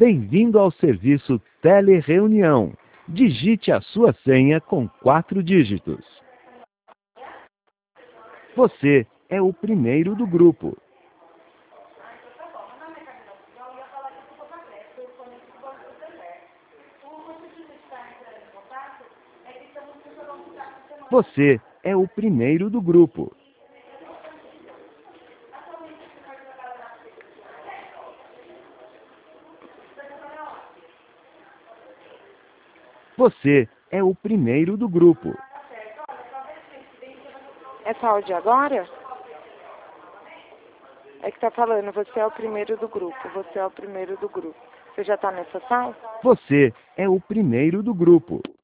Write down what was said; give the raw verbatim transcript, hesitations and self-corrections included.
Bem-vindo ao serviço Telereunião. Digite a sua senha com quatro dígitos. Você é o primeiro do grupo. Você é o primeiro do grupo. Você é o primeiro do grupo. É tal de agora? É que tá falando, você é o primeiro do grupo, você é o primeiro do grupo. Você já tá nessa sala? Você é o primeiro do grupo.